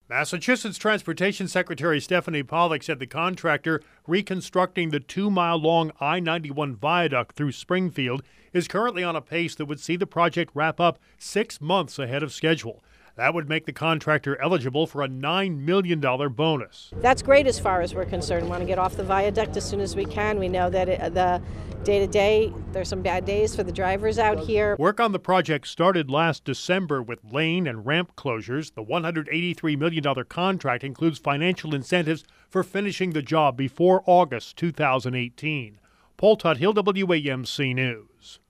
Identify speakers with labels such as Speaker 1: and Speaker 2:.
Speaker 1: Massachusetts Transportation Secretary Stephanie Pollack said the contractor reconstructing the 2-mile-long I-91 viaduct through Springfield is currently on a pace that would see the project wrap up 6 months ahead of schedule. That would make the contractor eligible for a $9 million bonus.
Speaker 2: That's great as far as we're concerned. We want to get off the viaduct as soon as we can. We know that the day-to-day, there's some bad days for the drivers out here.
Speaker 1: Work on the project started last December with lane and ramp closures. The $183 million contract includes financial incentives for finishing the job before August 2018. Paul Tuthill, WAMC News.